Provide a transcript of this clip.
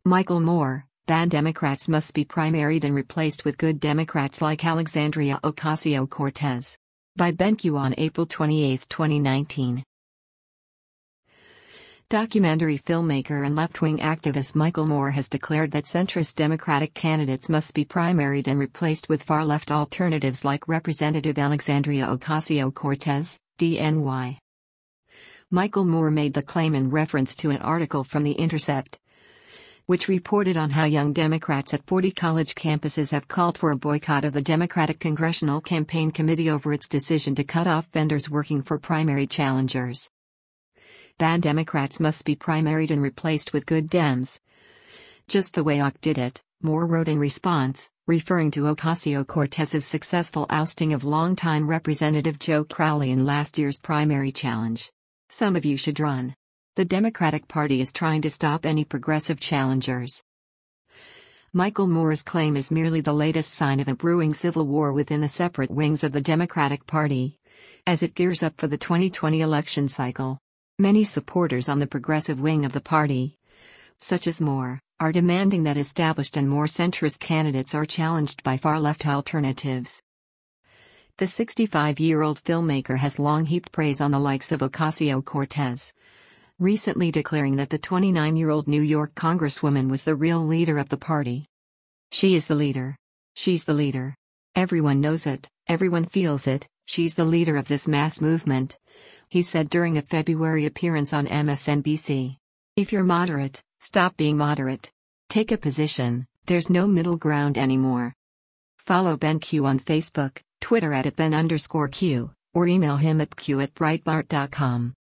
Michael Moore, bad Democrats must be primaried and replaced with good Democrats like Alexandria Ocasio-Cortez. By BenQ on April 28, 2019. Documentary filmmaker and left-wing activist Michael Moore has declared that centrist Democratic candidates must be primaried and replaced with far-left alternatives like Representative Alexandria Ocasio-Cortez, DNY. Michael Moore made the claim in reference to an article from The Intercept, which reported on how young Democrats at 40 college campuses have called for a boycott of the Democratic Congressional Campaign Committee over its decision to cut off vendors working for primary challengers. Bad Democrats must be primaried and replaced with good Dems. Just the way Oc did it, Moore wrote in response, referring to Ocasio-Cortez's successful ousting of longtime Representative Joe Crowley in last year's primary challenge. Some of you should run. The Democratic Party is trying to stop any progressive challengers. Michael Moore's claim is merely the latest sign of a brewing civil war within the separate wings of the Democratic Party, as it gears up for the 2020 election cycle. Many supporters on the progressive wing of the party, such as Moore, are demanding that established and more centrist candidates are challenged by far-left alternatives. The 65-year-old filmmaker has long heaped praise on the likes of Ocasio-Cortez, recently declaring that the 29-year-old New York congresswoman was the real leader of the party. She is the leader. She's the leader. Everyone knows it, everyone feels it, she's the leader of this mass movement, he said during a February appearance on MSNBC. If you're moderate, stop being moderate. Take a position, there's no middle ground anymore. Follow BenQ on Facebook, Twitter @Ben_Q, or email him at q@breitbart.com.